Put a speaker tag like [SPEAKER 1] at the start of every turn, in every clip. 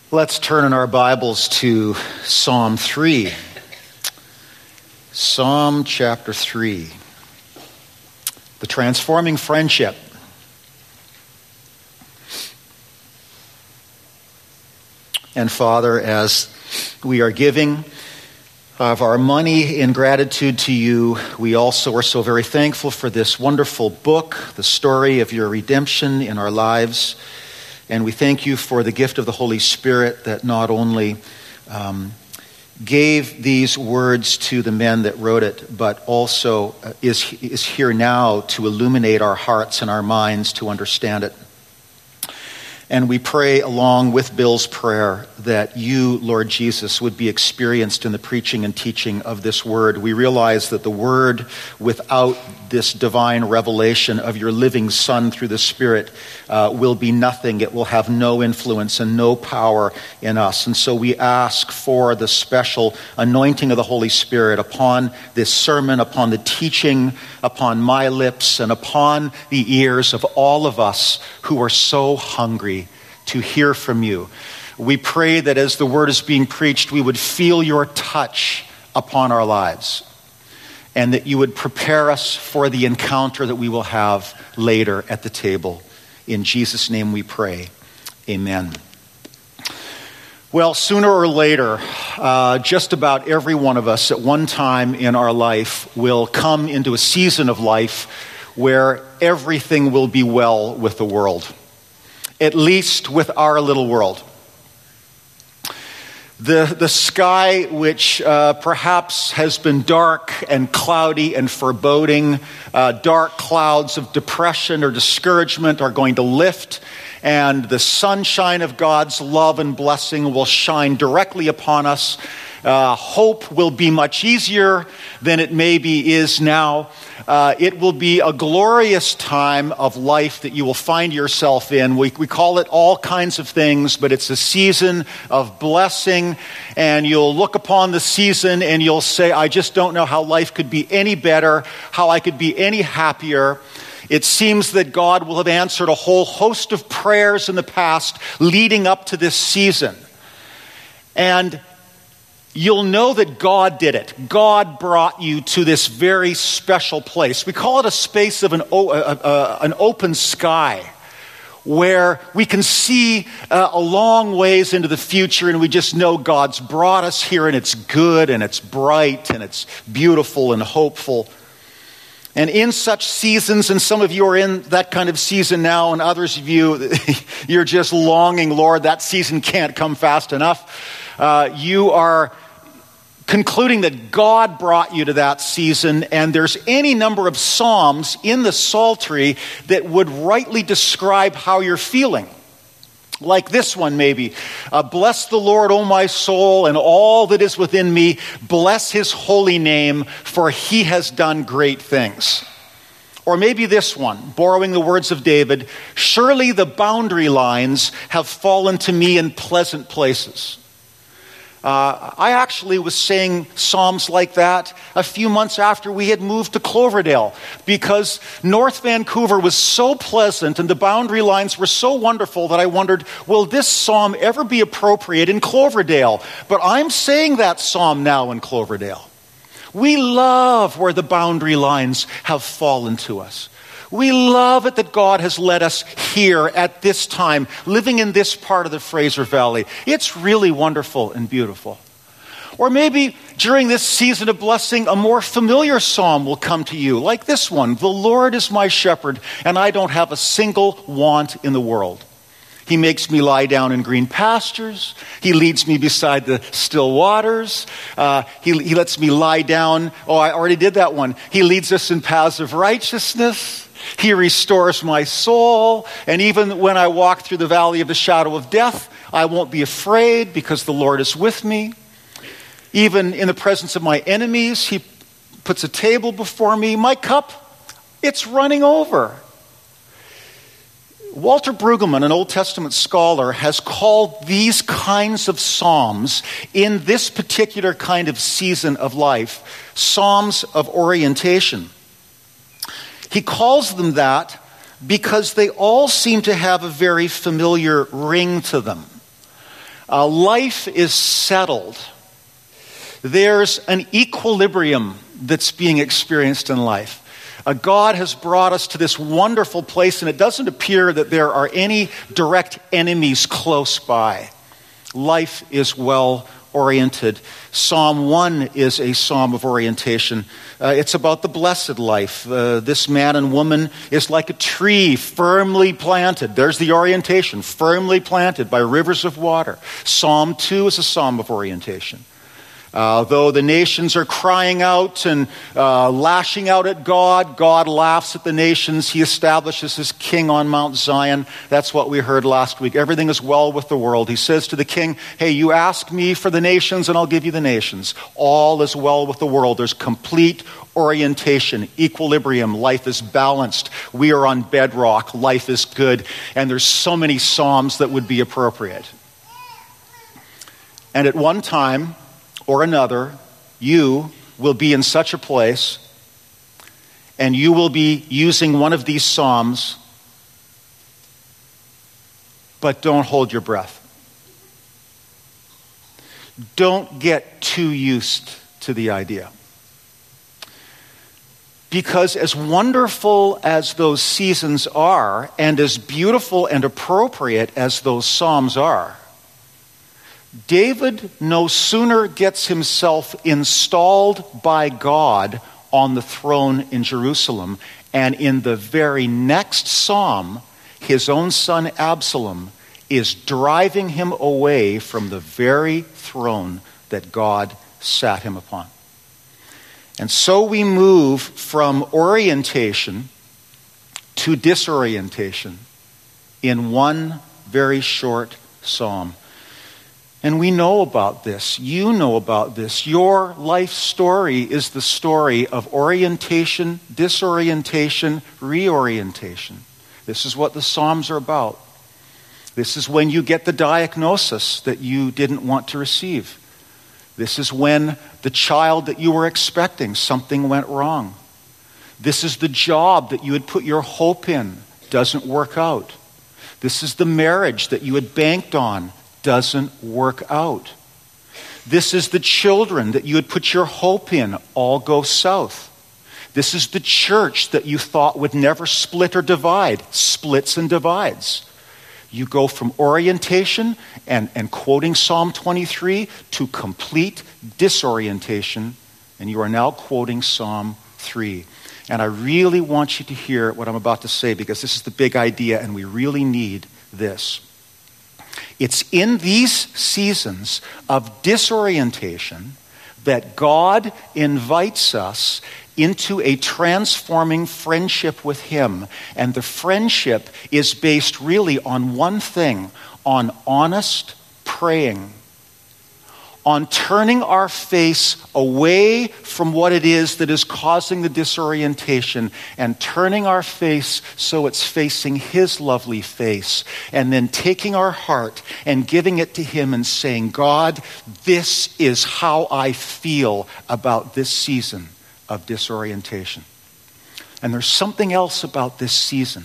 [SPEAKER 1] Let's turn in our Bibles to Psalm 3. Psalm chapter 3. The transforming friendship. And Father, as we are giving of our money in gratitude to you, we also are so very thankful for this wonderful book, the story of your redemption in our lives. And we thank you for the gift of the Holy Spirit that not only gave these words to the men that wrote it, but also is here now to illuminate our hearts and our minds to understand it. And we pray along with Bill's prayer that you, Lord Jesus, would be experienced in the preaching and teaching of this word. We realize that the word, without this divine revelation of your living Son through the Spirit, will be nothing. It will have no influence and no power in us. And so we ask for the special anointing of the Holy Spirit upon this sermon, upon the teaching, upon my lips, and upon the ears of all of us who are so hungry to hear from you. We pray that as the word is being preached, we would feel your touch upon our lives, and that you would prepare us for the encounter that we will have later at the table. In Jesus' name we pray. Amen. Well, sooner or later, just about every one of us at one time in our life will come into a season of life where everything will be well with the world. At least with our little world. The sky, which perhaps has been dark and cloudy and foreboding, dark clouds of depression or discouragement are going to lift, and the sunshine of God's love and blessing will shine directly upon us. Hope will be much easier than it maybe is now. It will be a glorious time of life that you will find yourself in. We call it all kinds of things, but it's a season of blessing. And you'll look upon the season and you'll say, I just don't know how life could be any better, how I could be any happier. It seems that God will have answered a whole host of prayers in the past leading up to this season. And you'll know that God did it. God brought you to this very special place. We call it a space of an open sky, where we can see a long ways into the future, and we just know God's brought us here, and it's good, and it's bright, and it's beautiful and hopeful. And in such seasons, and some of you are in that kind of season now, and others of you, you're just longing, Lord, that season can't come fast enough. You are concluding that God brought you to that season, and there's any number of psalms in the Psaltery that would rightly describe how you're feeling. Like this one maybe. Bless the Lord, O my soul, and all that is within me. Bless his holy name, for he has done great things. Or maybe this one, borrowing the words of David, surely the boundary lines have fallen to me in pleasant places. I actually was saying psalms like that a few months after we had moved to Cloverdale, because North Vancouver was so pleasant and the boundary lines were so wonderful that I wondered, will this psalm ever be appropriate in Cloverdale? But I'm saying that psalm now in Cloverdale. We love where the boundary lines have fallen to us. We love it that God has led us here at this time, living in this part of the Fraser Valley. It's really wonderful and beautiful. Or maybe during this season of blessing, a more familiar psalm will come to you, like this one. The Lord is my shepherd, and I don't have a single want in the world. He makes me lie down in green pastures. He leads me beside the still waters. He lets me lie down. Oh, I already did that one. He leads us in paths of righteousness. He restores my soul. And even when I walk through the valley of the shadow of death, I won't be afraid because the Lord is with me. Even in the presence of my enemies, he puts a table before me. My cup, it's running over. Walter Brueggemann, an Old Testament scholar, has called these kinds of psalms in this particular kind of season of life, psalms of orientation. He calls them that because they all seem to have a very familiar ring to them. Life is settled. There's an equilibrium that's being experienced in life. God has brought us to this wonderful place, and it doesn't appear that there are any direct enemies close by. Life is well oriented. Psalm 1 is a psalm of orientation. It's about the blessed life. This man and woman is like a tree firmly planted. There's the orientation, firmly planted by rivers of water. Psalm 2 is a psalm of orientation. Though the nations are crying out and lashing out at God, God laughs at the nations. He establishes his king on Mount Zion. That's what we heard last week. Everything is well with the world. He says to the king, hey, you ask me for the nations and I'll give you the nations. All is well with the world. There's complete orientation, equilibrium. Life is balanced. We are on bedrock. Life is good. And there's so many psalms that would be appropriate. And at one time or another, you will be in such a place and you will be using one of these psalms, but don't hold your breath. Don't get too used to the idea. Because as wonderful as those seasons are, and as beautiful and appropriate as those psalms are, David no sooner gets himself installed by God on the throne in Jerusalem, and in the very next psalm, his own son Absalom is driving him away from the very throne that God sat him upon. And so we move from orientation to disorientation in one very short psalm. And we know about this. You know about this. Your life story is the story of orientation, disorientation, reorientation. This is what the Psalms are about. This is when you get the diagnosis that you didn't want to receive. This is when the child that you were expecting, something went wrong. This is the job that you had put your hope in, doesn't work out. This is the marriage that you had banked on, doesn't work out. This is the children that you had put your hope in, all go south. This is the church that you thought would never split or divide, splits and divides. You go from orientation and quoting Psalm 23 to complete disorientation, and you are now quoting Psalm 3. And I really want you to hear what I'm about to say, because this is the big idea and we really need this. It's in these seasons of disorientation that God invites us into a transforming friendship with him. And the friendship is based really on one thing, on honest praying, on turning our face away from what it is that is causing the disorientation and turning our face so it's facing his lovely face, and then taking our heart and giving it to him and saying, God, this is how I feel about this season of disorientation. And there's something else about this season.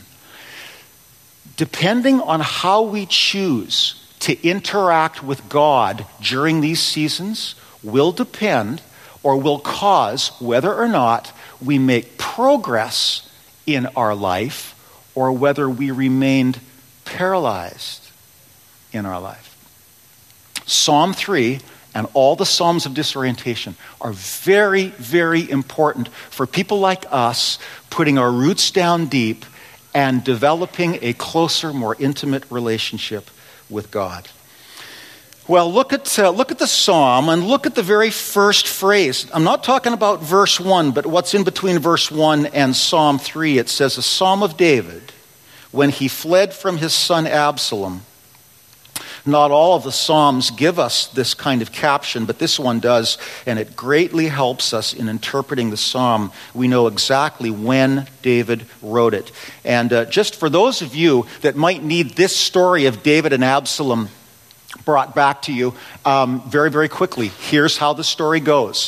[SPEAKER 1] Depending on how we choose to interact with God during these seasons will depend or will cause whether or not we make progress in our life or whether we remained paralyzed in our life. Psalm 3 and all the Psalms of disorientation are very, very important for people like us putting our roots down deep and developing a closer, more intimate relationship with God. Well, look at the psalm and look at the very first phrase. I'm not talking about verse 1, but what's in between verse 1 and Psalm 3. It says, a psalm of David when he fled from his son Absalom. Not all of the Psalms give us this kind of caption, but this one does, and it greatly helps us in interpreting the psalm. We know exactly when David wrote it. And just for those of you that might need this story of David and Absalom brought back to you very, very quickly, here's how the story goes.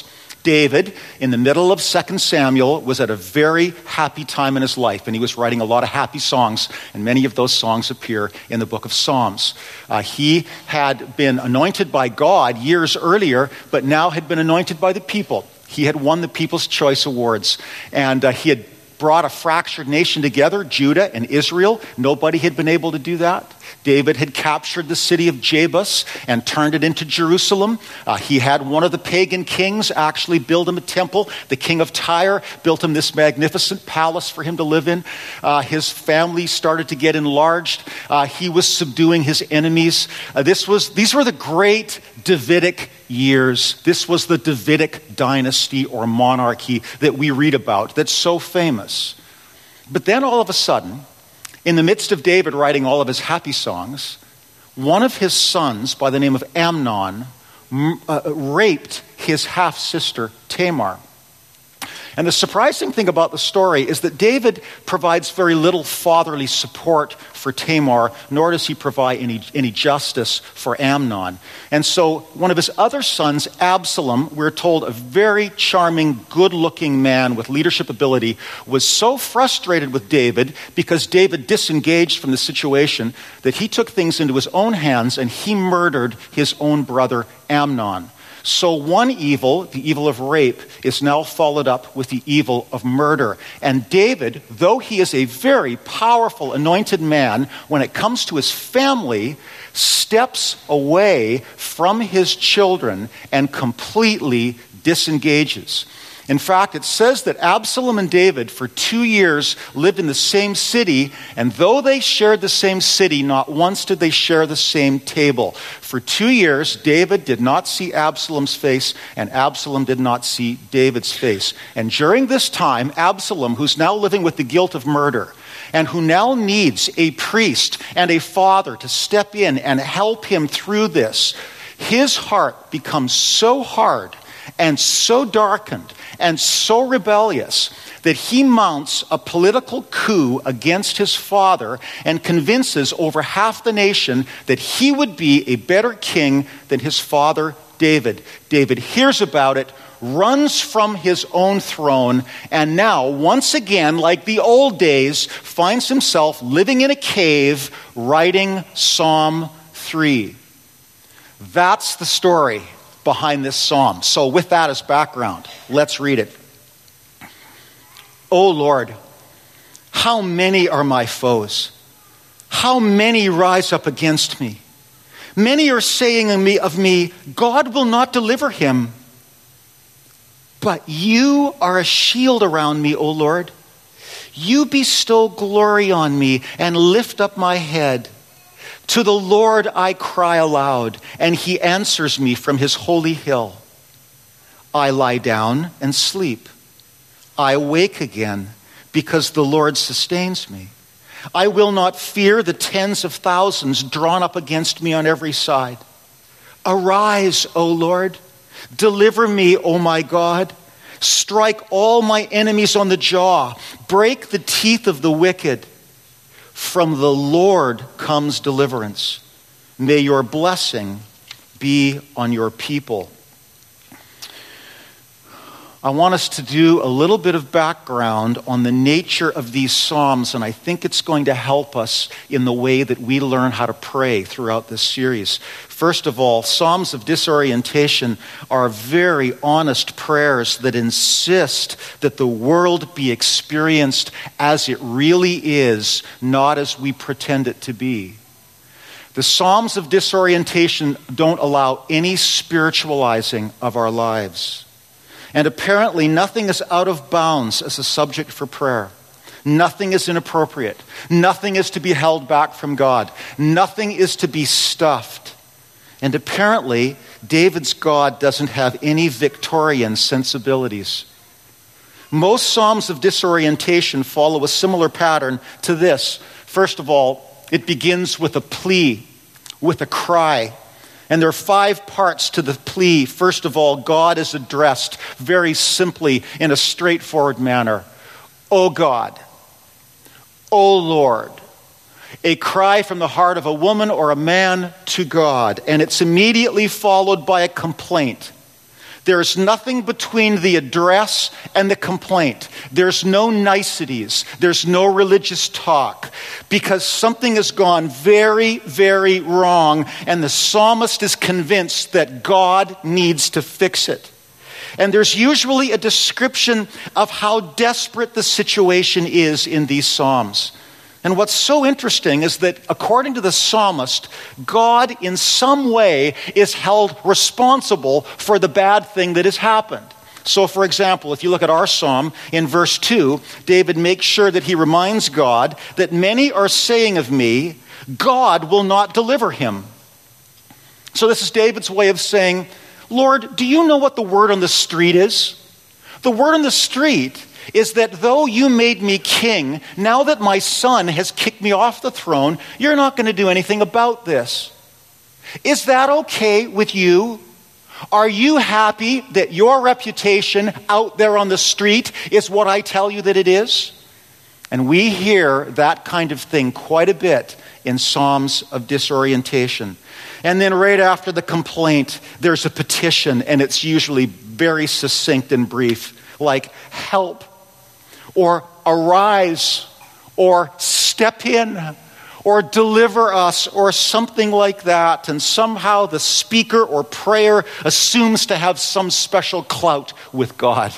[SPEAKER 1] David, in the middle of 2 Samuel, was at a very happy time in his life, and he was writing a lot of happy songs, and many of those songs appear in the book of Psalms. He had been anointed by God years earlier, but now had been anointed by the people. He had won the People's Choice Awards, and he had brought a fractured nation together, Judah and Israel. Nobody had been able to do that. David had captured the city of Jebus and turned it into Jerusalem. He had one of the pagan kings actually build him a temple. The king of Tyre built him this magnificent palace for him to live in. His family started to get enlarged. He was subduing his enemies. These were the great Davidic years. This was the Davidic dynasty or monarchy that we read about that's so famous. But then all of a sudden, in the midst of David writing all of his happy songs, one of his sons by the name of Amnon raped his half-sister Tamar. And the surprising thing about the story is that David provides very little fatherly support for Tamar, nor does he provide any justice for Amnon. And so one of his other sons, Absalom, we're told a very charming, good-looking man with leadership ability, was so frustrated with David because David disengaged from the situation that he took things into his own hands and he murdered his own brother Amnon. So one evil, the evil of rape, is now followed up with the evil of murder. And David, though he is a very powerful, anointed man, when it comes to his family, steps away from his children and completely disengages. In fact, it says that Absalom and David for 2 years lived in the same city, and though they shared the same city, not once did they share the same table. For 2 years, David did not see Absalom's face, and Absalom did not see David's face. And during this time, Absalom, who's now living with the guilt of murder, and who now needs a priest and a father to step in and help him through this, his heart becomes so hard and so darkened and so rebellious that he mounts a political coup against his father and convinces over half the nation that he would be a better king than his father David. David hears about it, runs from his own throne, and now, once again, like the old days, finds himself living in a cave writing Psalm 3. That's the story behind this psalm. So with that as background, let's read it. O Lord, how many are my foes? How many rise up against me? Many are saying of me, God will not deliver him. But you are a shield around me, O Lord. You bestow glory on me and lift up my head. To the Lord I cry aloud, and he answers me from his holy hill. I lie down and sleep. I wake again because the Lord sustains me. I will not fear the tens of thousands drawn up against me on every side. Arise, O Lord. Deliver me, O my God. Strike all my enemies on the jaw. Break the teeth of the wicked. From the Lord comes deliverance. May your blessing be on your people. I want us to do a little bit of background on the nature of these Psalms, and I think it's going to help us in the way that we learn how to pray throughout this series. First of all, Psalms of disorientation are very honest prayers that insist that the world be experienced as it really is, not as we pretend it to be. The Psalms of disorientation don't allow any spiritualizing of our lives. And apparently nothing is out of bounds as a subject for prayer. Nothing is inappropriate. Nothing is to be held back from God. Nothing is to be stuffed. And apparently, David's God doesn't have any Victorian sensibilities. Most Psalms of disorientation follow a similar pattern to this. First of all, it begins with a plea, with a cry. And there are 5 parts to the plea. First of all, God is addressed very simply in a straightforward manner. O God, O Lord. A cry from the heart of a woman or a man to God. And it's immediately followed by a complaint. There's nothing between the address and the complaint. There's no niceties. There's no religious talk, because something has gone very, very wrong, and the psalmist is convinced that God needs to fix it. And there's usually a description of how desperate the situation is in these psalms. And what's so interesting is that according to the psalmist, God in some way is held responsible for the bad thing that has happened. So for example, if you look at our psalm in verse 2, David makes sure that he reminds God that many are saying of me, God will not deliver him. So this is David's way of saying, Lord, do you know what the word on the street is? The word on the street is that though you made me king, now that my son has kicked me off the throne, you're not going to do anything about this. Is that okay with you? Are you happy that your reputation out there on the street is what I tell you that it is? And we hear that kind of thing quite a bit in Psalms of disorientation. And then right after the complaint, there's a petition, and it's usually very succinct and brief, like help, or arise, or step in, or deliver us, or something like that. And somehow the speaker or prayer assumes to have some special clout with God.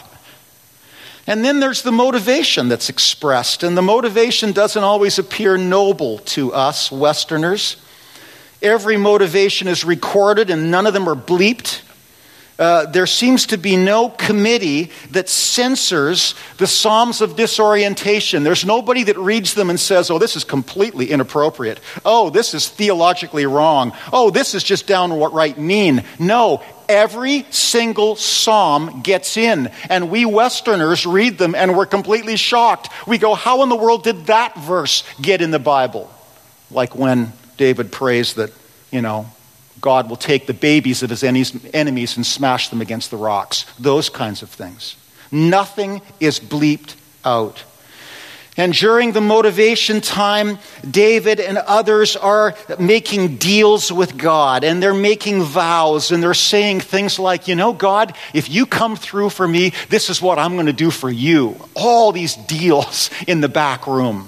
[SPEAKER 1] And then there's the motivation that's expressed, and the motivation doesn't always appear noble to us Westerners. Every motivation is recorded, and none of them are bleeped. There seems to be no committee that censors the Psalms of disorientation. There's nobody that reads them and says, oh, this is completely inappropriate. Oh, this is theologically wrong. Oh, this is just downright mean. No, every single psalm gets in, and we Westerners read them and we're completely shocked. We go, how in the world did that verse get in the Bible? Like when David prays that, God will take the babies of his enemies and smash them against the rocks. Those kinds of things. Nothing is bleeped out. And during the motivation time, David and others are making deals with God, and they're making vows, and they're saying things like, God, if you come through for me, this is what I'm going to do for you. All these deals in the back room.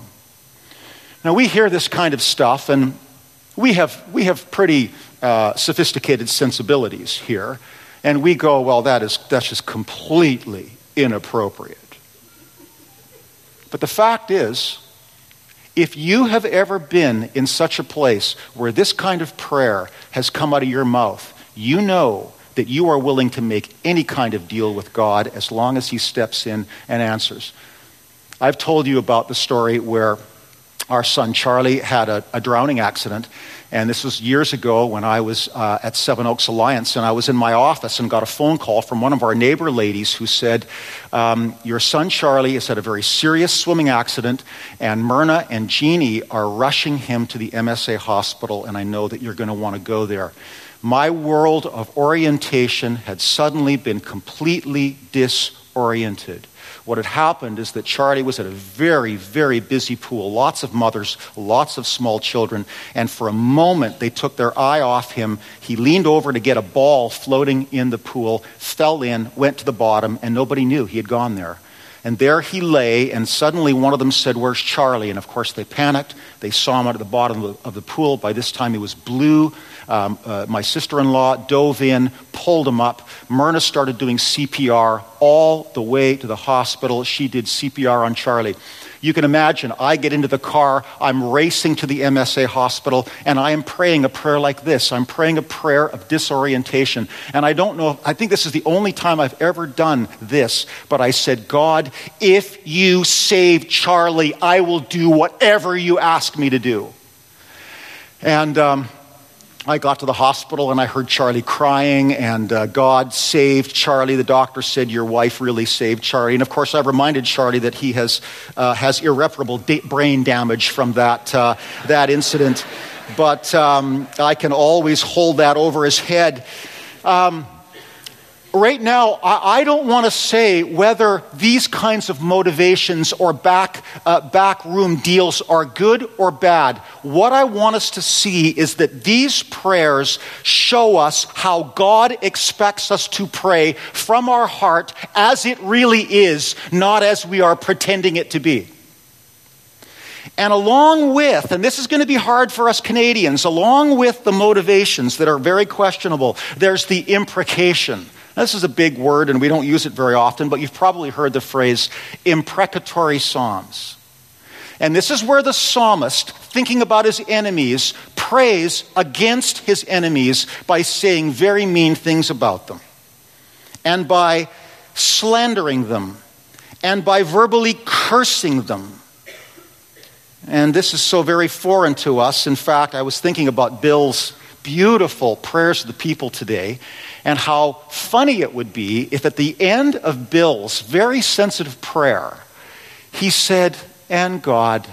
[SPEAKER 1] Now we hear this kind of stuff, and we have pretty sophisticated sensibilities here, and we go, well, that's just completely inappropriate. But the fact is, if you have ever been in such a place where this kind of prayer has come out of your mouth, you know that you are willing to make any kind of deal with God as long as he steps in and answers. I've told you about the story where our son Charlie had a drowning accident. And this was years ago when I was at Seven Oaks Alliance, and I was in my office and got a phone call from one of our neighbor ladies who said, your son Charlie has had a very serious swimming accident, and Myrna and Jeannie are rushing him to the MSA hospital, and I know that you're going to want to go there. My world of orientation had suddenly been completely disoriented. What had happened is that Charlie was at a very, very busy pool. Lots of mothers, lots of small children. And for a moment, they took their eye off him. He leaned over to get a ball floating in the pool, fell in, went to the bottom, and nobody knew he had gone there. And there he lay, and suddenly one of them said, where's Charlie? And of course they panicked. They saw him at the bottom of the pool. By this time he was blue. My sister-in-law dove in, pulled him up. Myrna started doing CPR all the way to the hospital. She did CPR on Charlie. You can imagine, I get into the car, I'm racing to the MSA hospital, and I am praying a prayer like this. I'm praying a prayer of disorientation. And I don't know, I think this is the only time I've ever done this, but I said, God, if you save Charlie, I will do whatever you ask me to do. And I got to the hospital and I heard Charlie crying, and God saved Charlie. The doctor said, your wife really saved Charlie. And of course I reminded Charlie that he has irreparable brain damage from that incident. But I can always hold that over his head. right now, I don't want to say whether these kinds of motivations or backroom deals are good or bad. What I want us to see is that these prayers show us how God expects us to pray from our heart as it really is, not as we are pretending it to be. And along with, and this is going to be hard for us Canadians, along with the motivations that are very questionable, there's the imprecation. This is a big word and we don't use it very often, but you've probably heard the phrase imprecatory psalms. And this is where the psalmist, thinking about his enemies, prays against his enemies by saying very mean things about them, and by slandering them, and by verbally cursing them. And this is so very foreign to us. In fact, I was thinking about Bill's beautiful prayers to the people today, and how funny it would be if at the end of Bill's very sensitive prayer, he said, "And God,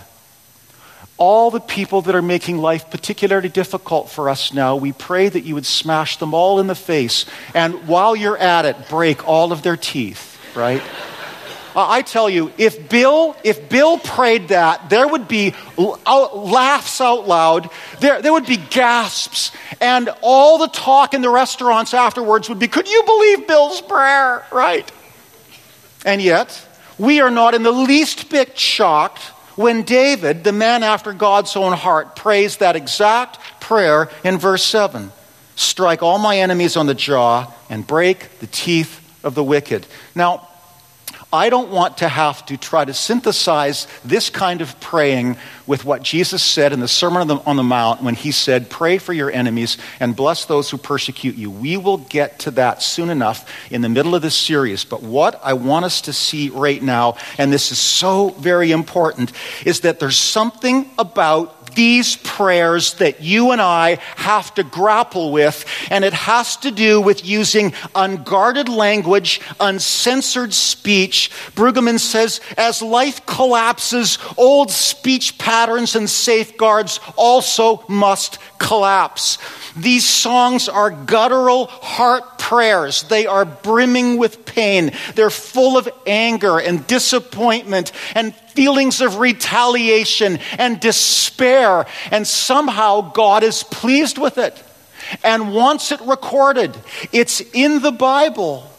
[SPEAKER 1] all the people that are making life particularly difficult for us now, we pray that you would smash them all in the face, and while you're at it, break all of their teeth," right? I tell you, if Bill prayed that, there would be laughs out loud, there would be gasps, and all the talk in the restaurants afterwards would be, "Could you believe Bill's prayer?" Right? And yet, we are not in the least bit shocked when David, the man after God's own heart, prays that exact prayer in verse 7. "Strike all my enemies on the jaw and break the teeth of the wicked." Now, I don't want to have to try to synthesize this kind of praying with what Jesus said in the Sermon on the Mount when he said, "Pray for your enemies and bless those who persecute you." We will get to that soon enough in the middle of this series. But what I want us to see right now, and this is so very important, is that there's something about these prayers that you and I have to grapple with, and it has to do with using unguarded language, uncensored speech. Brueggemann says, as life collapses, old speech patterns and safeguards also must collapse. These songs are guttural heart prayers. They are brimming with pain. They're full of anger and disappointment and feelings of retaliation and despair. And somehow God is pleased with it and wants it recorded. It's in the Bible.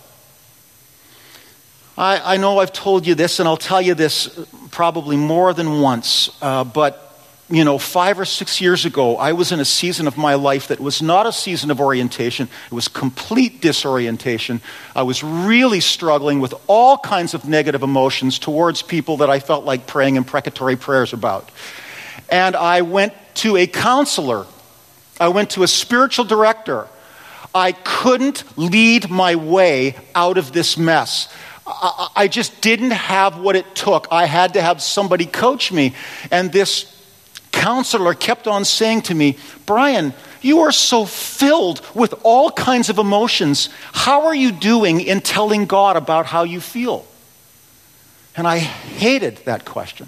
[SPEAKER 1] I know I've told you this, and I'll tell you this probably more than once, but 5 or 6 years ago, I was in a season of my life that was not a season of orientation. It was complete disorientation. I was really struggling with all kinds of negative emotions towards people that I felt like praying imprecatory prayers about. And I went to a counselor. I went to a spiritual director. I couldn't lead my way out of this mess. I just didn't have what it took. I had to have somebody coach me. And this counselor kept on saying to me, "Brian, you are so filled with all kinds of emotions. How are you doing in telling God about how you feel?" And I hated that question.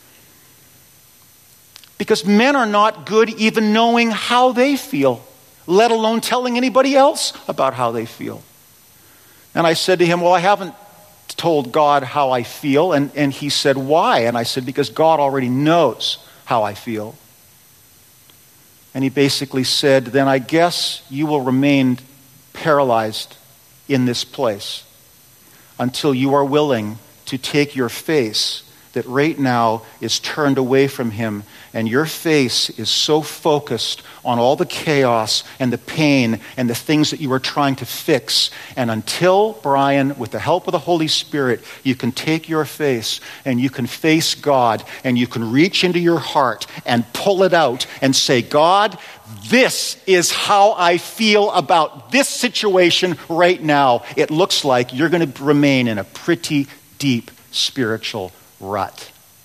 [SPEAKER 1] Because men are not good even knowing how they feel, let alone telling anybody else about how they feel. And I said to him, "Well, I haven't told God how I feel." And he said, "Why?" And I said, "Because God already knows how I feel." And he basically said, "Then I guess you will remain paralyzed in this place until you are willing to take your face that right now is turned away from him, and your face is so focused on all the chaos and the pain and the things that you are trying to fix. And until, Brian, with the help of the Holy Spirit, you can take your face and you can face God and you can reach into your heart and pull it out and say, God, this is how I feel about this situation right now. It looks like you're going to remain in a pretty deep spiritual rut."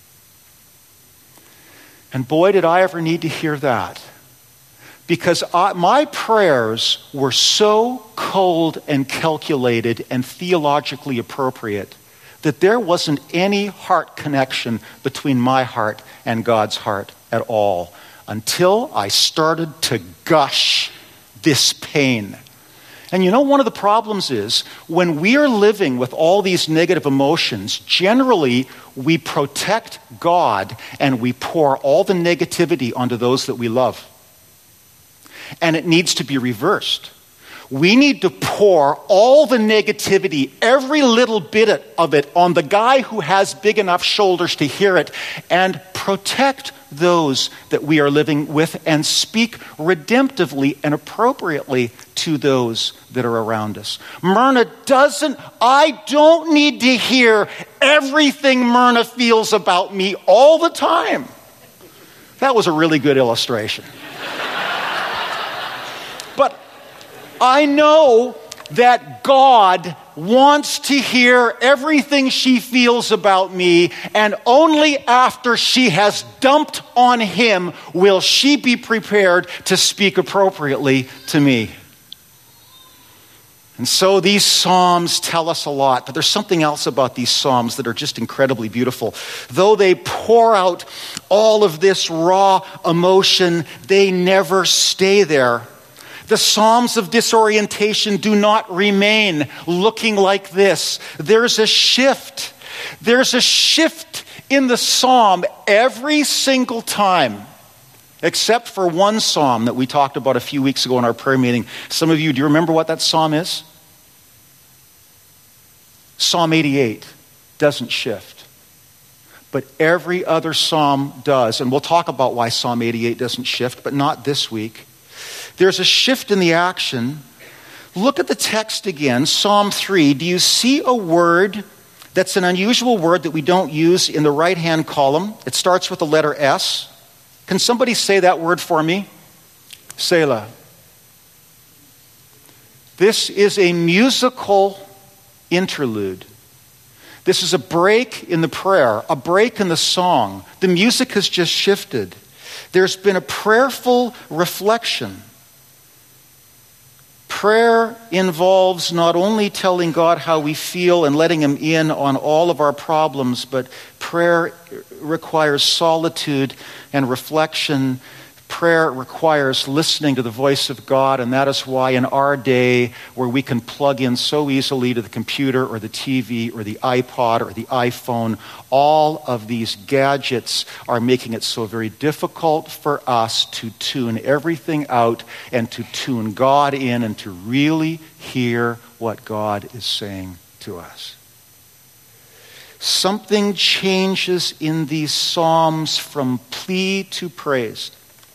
[SPEAKER 1] And boy, did I ever need to hear that. Because my prayers were so cold and calculated and theologically appropriate that there wasn't any heart connection between my heart and God's heart at all, until I started to gush this pain. And you know, one of the problems is when we are living with all these negative emotions, generally we protect God and we pour all the negativity onto those that we love. And it needs to be reversed. We need to pour all the negativity, every little bit of it, on the guy who has big enough shoulders to hear it, and protect those that we are living with and speak redemptively and appropriately to those that are around us. I don't need to hear everything Myrna feels about me all the time. That was a really good illustration. But I know that God wants to hear everything she feels about me, and only after she has dumped on him will she be prepared to speak appropriately to me. And so these Psalms tell us a lot, but there's something else about these Psalms that are just incredibly beautiful. Though they pour out all of this raw emotion, they never stay there. The Psalms of disorientation do not remain looking like this. There's a shift. There's a shift in the Psalm every single time, except for one Psalm that we talked about a few weeks ago in our prayer meeting. Some of you, do you remember what that Psalm is? Psalm 88 doesn't shift. But every other Psalm does. And we'll talk about why Psalm 88 doesn't shift, but not this week. There's a shift in the action. Look at the text again, Psalm 3. Do you see a word that's an unusual word that we don't use in the right-hand column? It starts with the letter S. Can somebody say that word for me? Selah. This is a musical interlude. This is a break in the prayer, a break in the song. The music has just shifted. There's been a prayerful reflection. Prayer involves not only telling God how we feel and letting him in on all of our problems, but prayer requires solitude and reflection. Prayer requires listening to the voice of God, and that is why in our day, where we can plug in so easily to the computer or the TV or the iPod or the iPhone, all of these gadgets are making it so very difficult for us to tune everything out and to tune God in and to really hear what God is saying to us. Something changes in these Psalms from plea to praise.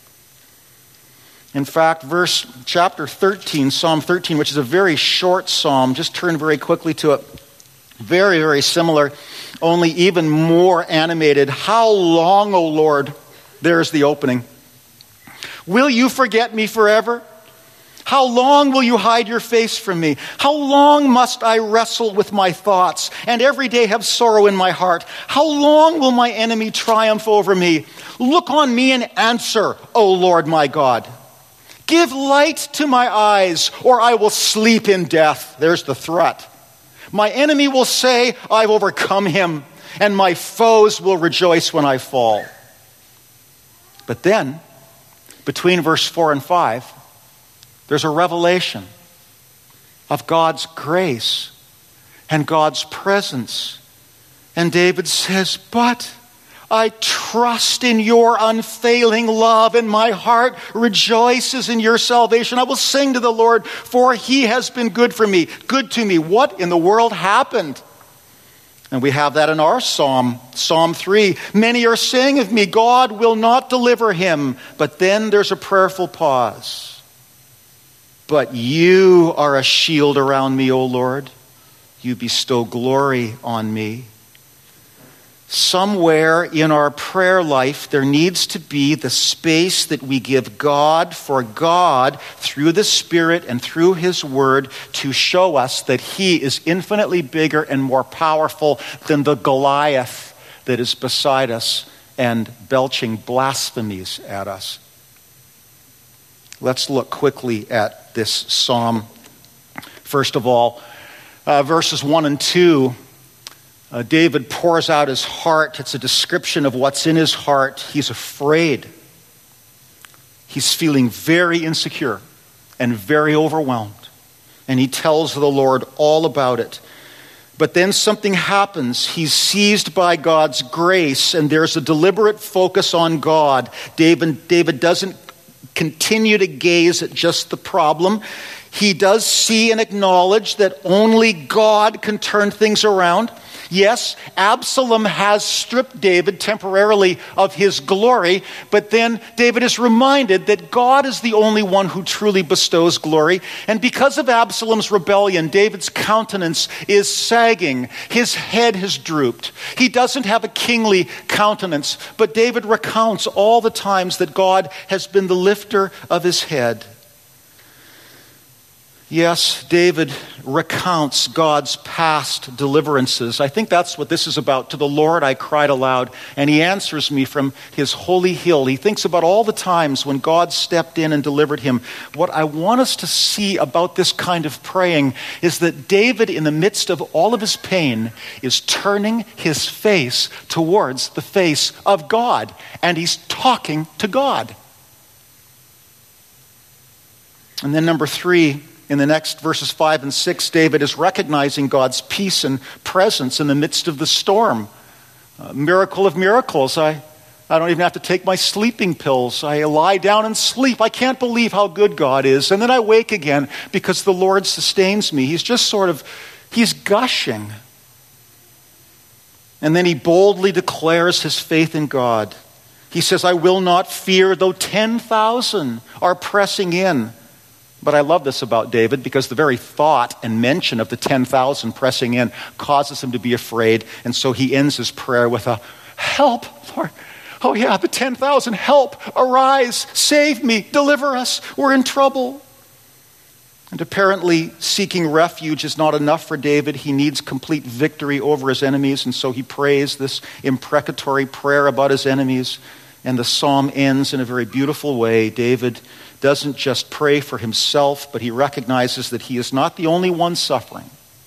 [SPEAKER 1] In fact, chapter 13, Psalm 13, which is a very short psalm, just turn very quickly to it. Very, very similar, only even more animated. How long, O Lord? There's the opening. Will you forget me forever? How long will you hide your face from me? How long must I wrestle with my thoughts and every day have sorrow in my heart? How long will my enemy triumph over me? Look on me and answer, O Lord my God. Give light to my eyes, or I will sleep in death. There's the threat. My enemy will say, I've overcome him, and my foes will rejoice when I fall. But then, between verse 4 and 5, there's a revelation of God's grace and God's presence. And David says, but I trust in your unfailing love, and my heart rejoices in your salvation. I will sing to the Lord, for he has been good to me. What in the world happened? And we have that in our psalm, Psalm 3. Many are saying of me, God will not deliver him. But then there's a prayerful pause. But you are a shield around me, O Lord. You bestow glory on me. Somewhere in our prayer life, there needs to be the space that we give God for God through the Spirit and through his word to show us that he is infinitely bigger and more powerful than the Goliath that is beside us and belching blasphemies at us. Let's look quickly at this psalm. First of all, verses 1 and 2. David pours out his heart. It's a description of what's in his heart. He's afraid. He's feeling very insecure and very overwhelmed. And he tells the Lord all about it. But then something happens. He's seized by God's grace, and there's a deliberate focus on God. David doesn't continue to gaze at just the problem. He does see and acknowledge that only God can turn things around. Yes, Absalom has stripped David temporarily of his glory, but then David is reminded that God is the only one who truly bestows glory. And because of Absalom's rebellion, David's countenance is sagging. His head has drooped. He doesn't have a kingly countenance, but David recounts all the times that God has been the lifter of his head. Yes, David recounts God's past deliverances. I think that's what this is about. To the Lord I cried aloud, and he answers me from his holy hill. He thinks about all the times when God stepped in and delivered him. What I want us to see about this kind of praying is that David, in the midst of all of his pain, is turning his face towards the face of God, and he's talking to God. And then number 3, in the next verses 5 and 6, David is recognizing God's peace and presence in the midst of the storm. Miracle of miracles. I don't even have to take my sleeping pills. I lie down and sleep. I can't believe how good God is. And then I wake again because the Lord sustains me. He's just he's gushing. And then he boldly declares his faith in God. He says, I will not fear though 10,000 are pressing in. But I love this about David because the very thought and mention of the 10,000 pressing in causes him to be afraid. And so he ends his prayer with a, help, Lord. Oh yeah, the 10,000, help, arise, save me, deliver us, we're in trouble. And apparently seeking refuge is not enough for David. He needs complete victory over his enemies. And so he prays this imprecatory prayer about his enemies. And the psalm ends in a very beautiful way. David doesn't just pray for himself, but he recognizes that he is not the only one suffering.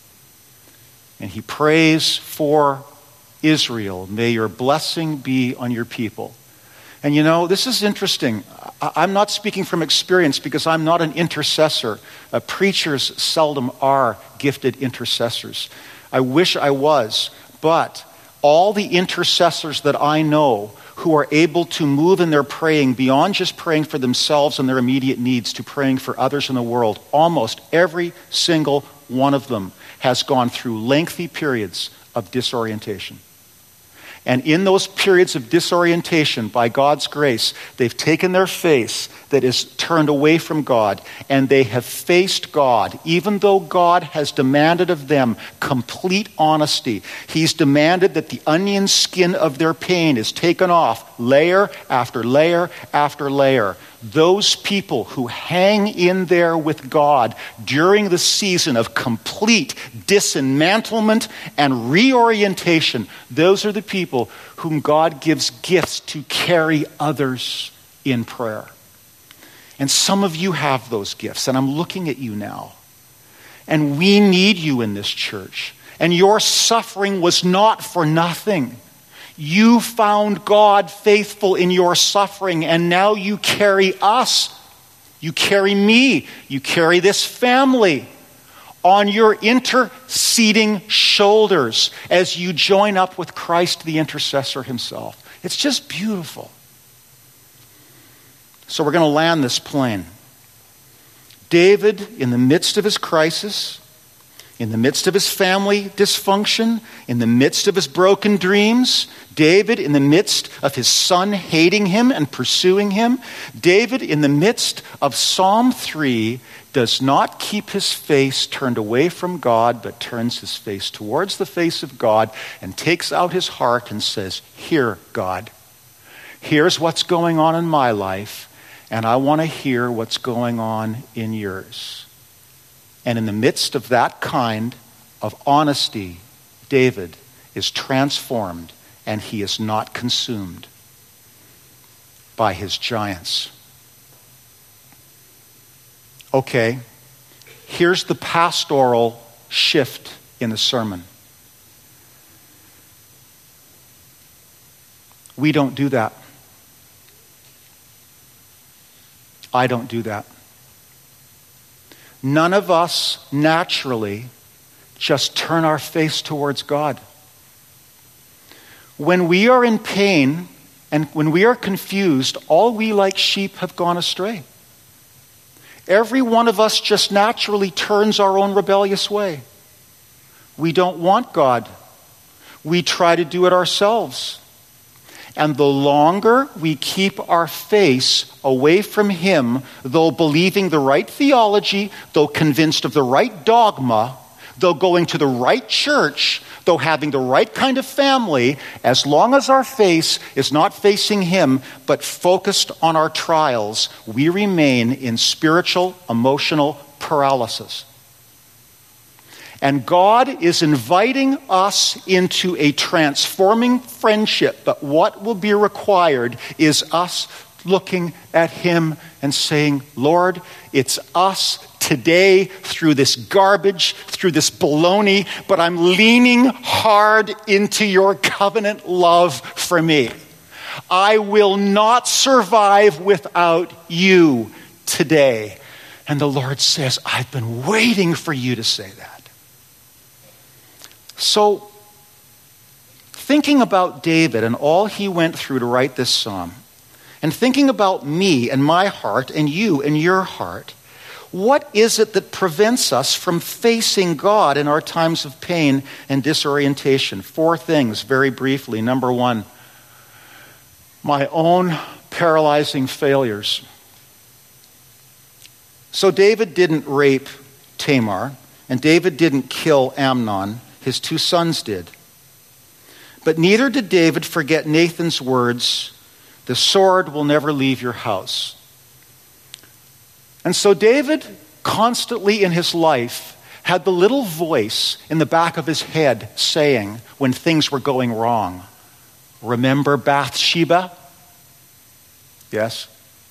[SPEAKER 1] And he prays for Israel. May your blessing be on your people. And you know, this is interesting. I'm not speaking from experience because I'm not an intercessor. Preachers seldom are gifted intercessors. I wish I was, but all the intercessors that I know who are able to move in their praying beyond just praying for themselves and their immediate needs to praying for others in the world, almost every single one of them has gone through lengthy periods of disorientation. And in those periods of disorientation, by God's grace, they've taken their face that is turned away from God, and they have faced God, even though God has demanded of them complete honesty. He's demanded that the onion skin of their pain is taken off, layer after layer after layer. Those people who hang in there with God during the season of complete dismantlement and reorientation, those are the people whom God gives gifts to carry others in prayer. And some of you have those gifts, and I'm looking at you now. And we need you in this church. And your suffering was not for nothing. You found God faithful in your suffering, and now you carry us. You carry me. You carry this family on your interceding shoulders as you join up with Christ, the intercessor himself. It's just beautiful. So we're going to land this plane. David, in the midst of his crisis, in the midst of his family dysfunction, in the midst of his broken dreams, David, in the midst of his son hating him and pursuing him, David, in the midst of Psalm 3, does not keep his face turned away from God, but turns his face towards the face of God and takes out his heart and says, here, God, here's what's going on in my life, and I want to hear what's going on in yours. And in the midst of that kind of honesty, David is transformed, and he is not consumed by his giants. Okay, here's the pastoral shift in the sermon. We don't do that. I don't do that. none of us naturally just turn our face towards God. When we are in pain and when we are confused, all we like sheep have gone astray. Every one of us just naturally turns our own rebellious way. We don't want God. We try to do it ourselves. And the longer we keep our face away from Him, though believing the right theology, though convinced of the right dogma, though going to the right church, though having the right kind of family, as long as our face is not facing Him, but focused on our trials, we remain in spiritual, emotional paralysis. And God is inviting us into a transforming friendship, but what will be required is us looking at Him and saying, Lord, it's us today through this garbage, through this baloney, but I'm leaning hard into your covenant love for me. I will not survive without you today. And the Lord says, I've been waiting for you to say that. So, thinking about David and all he went through to write this psalm, and thinking about me and my heart and you and your heart, what is it that prevents us from facing God in our times of pain and disorientation? 4 things, very briefly. Number 1, my own paralyzing failures. So David didn't rape Tamar, and David didn't kill Amnon. His 2 sons did. But neither did David forget Nathan's words, the sword will never leave your house. And so David constantly in his life had the little voice in the back of his head saying when things were going wrong, remember Bathsheba? Yes.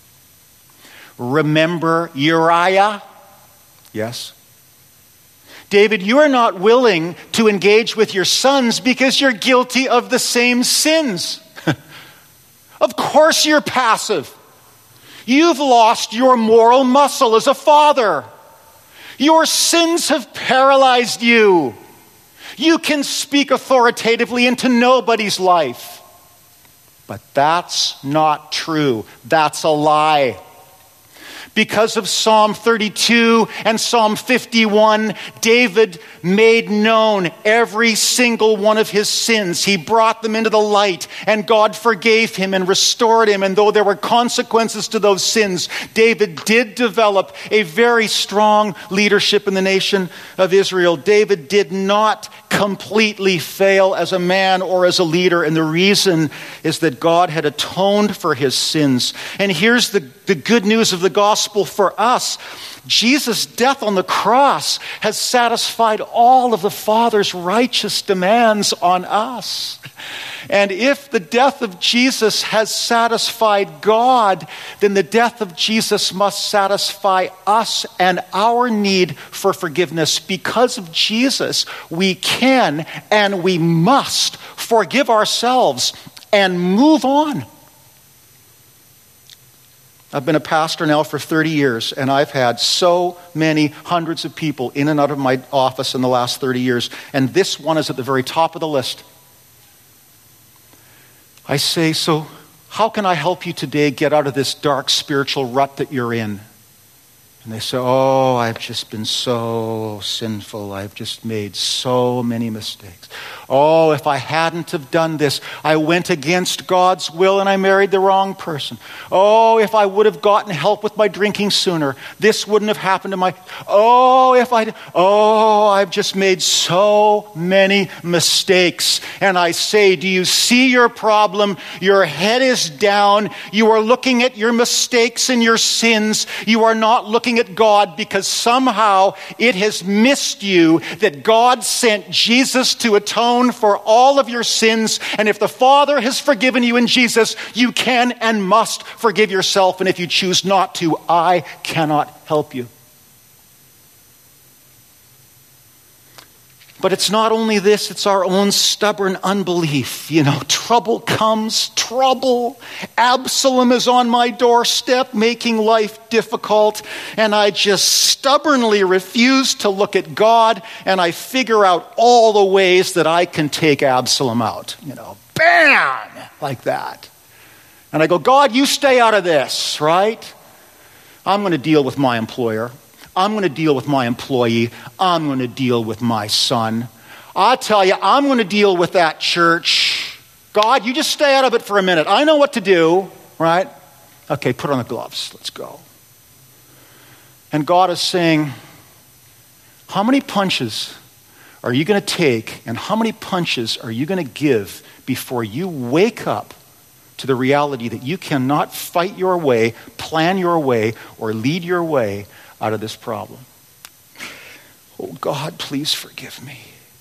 [SPEAKER 1] Remember Uriah? Yes. David, you are not willing to engage with your sons because you're guilty of the same sins. Of course you're passive. You've lost your moral muscle as a father. Your sins have paralyzed you. You can speak authoritatively into nobody's life. But that's not true. That's a lie. Because of Psalm 32 and Psalm 51, David made known every single one of his sins. He brought them into the light, and God forgave him and restored him. And though there were consequences to those sins, David did develop a very strong leadership in the nation of Israel. David did not completely fail as a man or as a leader, and the reason is that God had atoned for his sins. And here's the good news of the gospel for us. Jesus' death on the cross has satisfied all of the Father's righteous demands on us. And if the death of Jesus has satisfied God, then the death of Jesus must satisfy us and our need for forgiveness. Because of Jesus, we can and we must forgive ourselves and move on. I've been a pastor now for 30 years, and I've had so many hundreds of people in and out of my office in the last 30 years, and this one is at the very top of the list. I say, so how can I help you today get out of this dark spiritual rut that you're in? And they say, oh, I've just been so sinful. I've just made so many mistakes. Oh, if I hadn't have done this, I went against God's will and I married the wrong person. Oh, if I would have gotten help with my drinking sooner, this wouldn't have happened to my... I've just made so many mistakes. And I say, do you see your problem? Your head is down. You are looking at your mistakes and your sins. You are not looking at God, because somehow it has missed you that God sent Jesus to atone for all of your sins. And if the Father has forgiven you in Jesus, you can and must forgive yourself. And if you choose not to, I cannot help you. But it's not only this, it's our own stubborn unbelief. Trouble comes, trouble. Absalom is on my doorstep, making life difficult, and I just stubbornly refuse to look at God, and I figure out all the ways that I can take Absalom out. Bam! Like that. And I go, God, you stay out of this, right? I'm going to deal with my employer. I'm going to deal with my employee. I'm going to deal with my son. I tell you, I'm going to deal with that church. God, you just stay out of it for a minute. I know what to do, right? Okay, put on the gloves. Let's go. And God is saying, how many punches are you going to take and how many punches are you going to give before you wake up to the reality that you cannot fight your way, plan your way, or lead your way out of this problem? Oh God, please forgive me.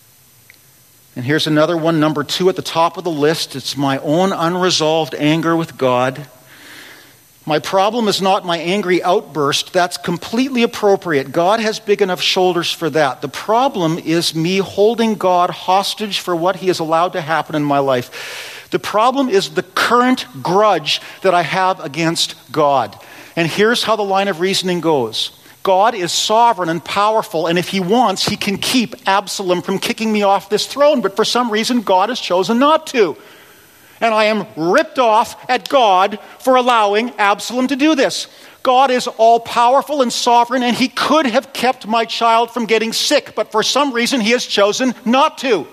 [SPEAKER 1] And here's another one, number 2 at the top of the list. It's my own unresolved anger with God. My problem is not my angry outburst. That's completely appropriate. God has big enough shoulders for that. The problem is me holding God hostage for what he has allowed to happen in my life. The problem is the current grudge that I have against God. And here's how the line of reasoning goes. God is sovereign and powerful, and if he wants, he can keep Absalom from kicking me off this throne. But for some reason, God has chosen not to. And I am ripped off at God for allowing Absalom to do this. God is all-powerful and sovereign, and he could have kept my child from getting sick, but for some reason, he has chosen not to.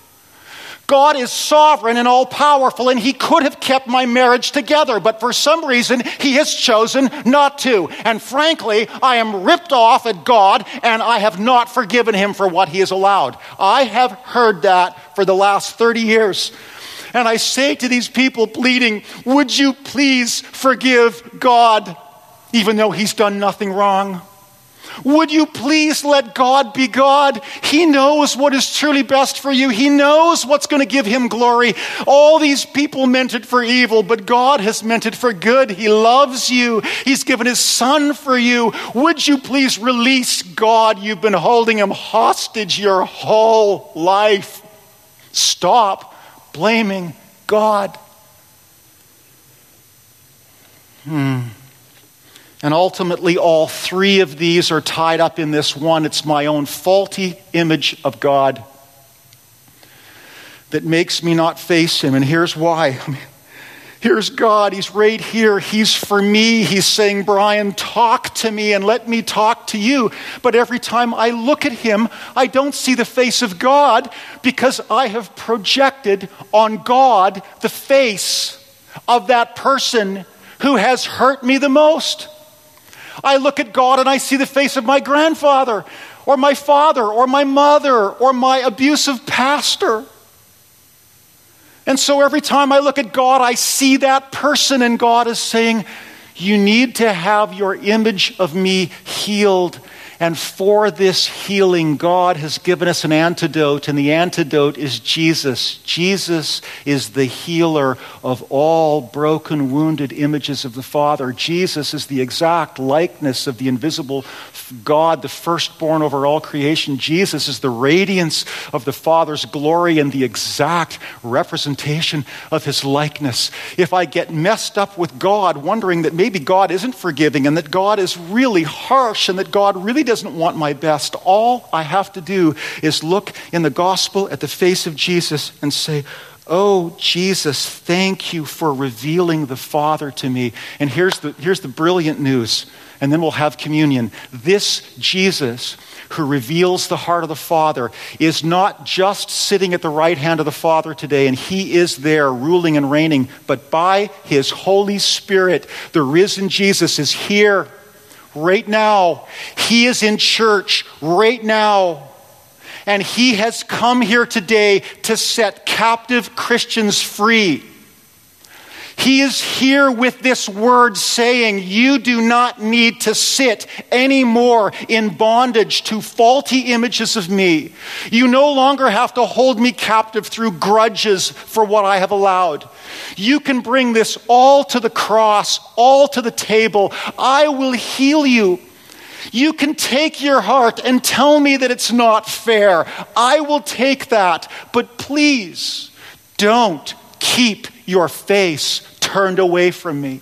[SPEAKER 1] God is sovereign and all-powerful, and he could have kept my marriage together, but for some reason, he has chosen not to. And frankly, I am ripped off at God, and I have not forgiven him for what he has allowed. I have heard that for the last 30 years. And I say to these people pleading, would you please forgive God, even though he's done nothing wrong? Would you please let God be God? He knows what is truly best for you. He knows what's going to give him glory. All these people meant it for evil, but God has meant it for good. He loves you. He's given his son for you. Would you please release God? You've been holding him hostage your whole life. Stop blaming God. And ultimately, all 3 of these are tied up in this one. It's my own faulty image of God that makes me not face him. And here's why. Here's God. He's right here. He's for me. He's saying, Brian, talk to me and let me talk to you. But every time I look at him, I don't see the face of God because I have projected on God the face of that person who has hurt me the most. I look at God and I see the face of my grandfather or my father or my mother or my abusive pastor. And so every time I look at God, I see that person, and God is saying, you need to have your image of me healed. And for this healing, God has given us an antidote, and the antidote is Jesus. Jesus is the healer of all broken, wounded images of the Father. Jesus is the exact likeness of the invisible God, the firstborn over all creation. Jesus is the radiance of the Father's glory and the exact representation of his likeness. If I get messed up with God, wondering that maybe God isn't forgiving and that God is really harsh and that God really doesn't want my best, all I have to do is look in the gospel at the face of Jesus and say, oh, Jesus, thank you for revealing the Father to me. And here's the brilliant news, and then we'll have communion. This Jesus who reveals the heart of the Father is not just sitting at the right hand of the Father today, and he is there ruling and reigning, but by his Holy Spirit, the risen Jesus is here right now. He is in church right now. And he has come here today to set captive Christians free. He is here with this word saying, you do not need to sit anymore in bondage to faulty images of me. You no longer have to hold me captive through grudges for what I have allowed. You can bring this all to the cross, all to the table. I will heal you. You can take your heart and tell me that it's not fair. I will take that. But please, don't keep your face turned away from me.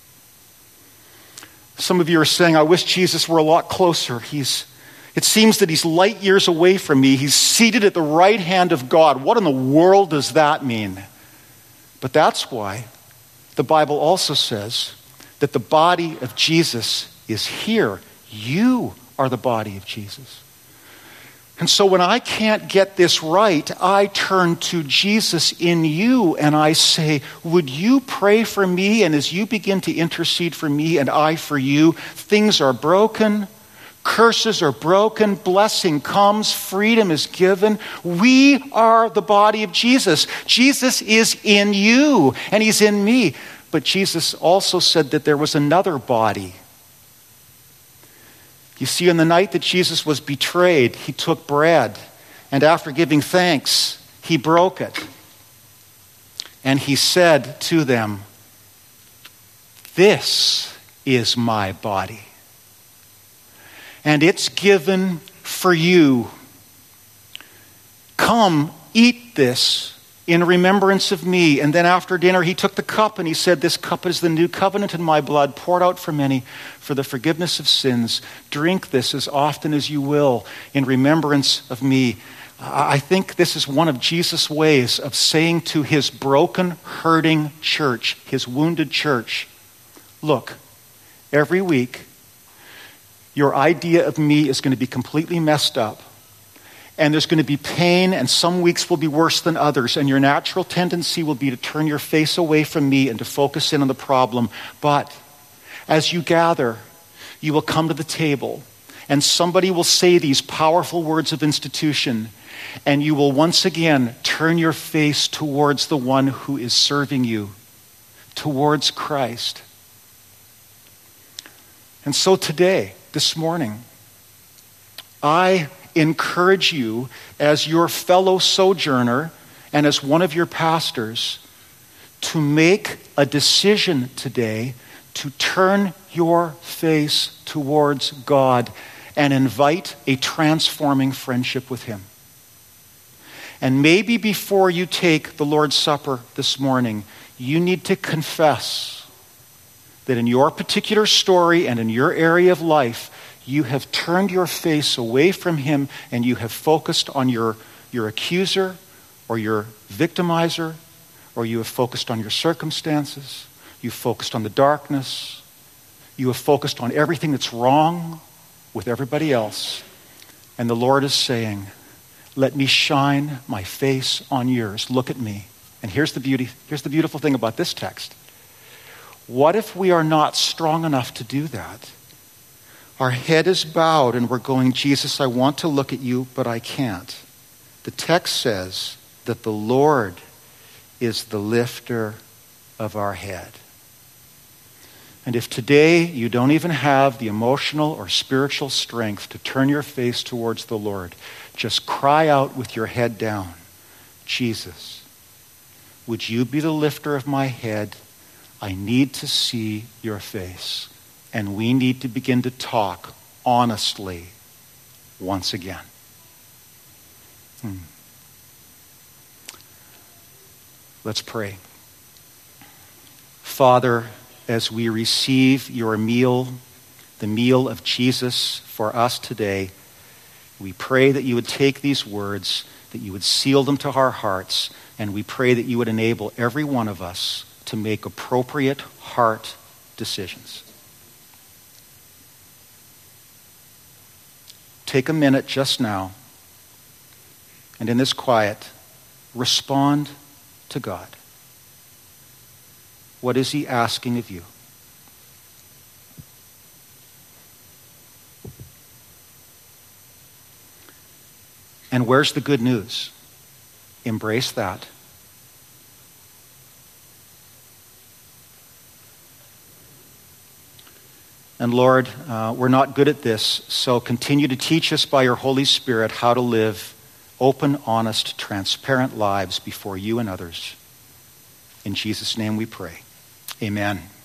[SPEAKER 1] Some of you are saying, I wish Jesus were a lot closer. It seems that he's light years away from me. He's seated at the right hand of God. What in the world does that mean? But that's why the Bible also says that the body of Jesus is here. You are the body of Jesus. And so when I can't get this right, I turn to Jesus in you and I say, would you pray for me? And as you begin to intercede for me and I for you, things are broken, curses are broken, blessing comes, freedom is given. We are the body of Jesus. Jesus is in you and he's in me. But Jesus also said that there was another body. You see, on the night that Jesus was betrayed, he took bread, and after giving thanks, he broke it. And he said to them, this is my body, and it's given for you. Come, eat this in remembrance of me. And then after dinner, he took the cup and he said, this cup is the new covenant in my blood, poured out for many for the forgiveness of sins. Drink this as often as you will in remembrance of me. I think this is one of Jesus' ways of saying to his broken, hurting church, his wounded church, look, every week, your idea of me is going to be completely messed up. And there's going to be pain, and some weeks will be worse than others. And your natural tendency will be to turn your face away from me and to focus in on the problem. But as you gather, you will come to the table, and somebody will say these powerful words of institution, and you will once again turn your face towards the one who is serving you, towards Christ. And so today, this morning, I encourage you as your fellow sojourner and as one of your pastors to make a decision today to turn your face towards God and invite a transforming friendship with him. And maybe before you take the Lord's Supper this morning, you need to confess that in your particular story and in your area of life, you have turned your face away from him and you have focused on your accuser or your victimizer, or you have focused on your circumstances. You've focused on the darkness. You have focused on everything that's wrong with everybody else. And the Lord is saying, let me shine my face on yours. Look at me. And here's the beautiful thing about this text. What if we are not strong enough to do that? Our head is bowed and we're going, Jesus, I want to look at you, but I can't. The text says that the Lord is the lifter of our head. And if today you don't even have the emotional or spiritual strength to turn your face towards the Lord, just cry out with your head down, Jesus, would you be the lifter of my head? I need to see your face. And we need to begin to talk honestly once again. Let's pray. Father, as we receive your meal, the meal of Jesus for us today, we pray that you would take these words, that you would seal them to our hearts, and we pray that you would enable every one of us to make appropriate heart decisions. Take a minute just now, and in this quiet, respond to God. What is he asking of you? And where's the good news? Embrace that. And Lord, we're not good at this, so continue to teach us by your Holy Spirit how to live open, honest, transparent lives before you and others. In Jesus' name we pray. Amen.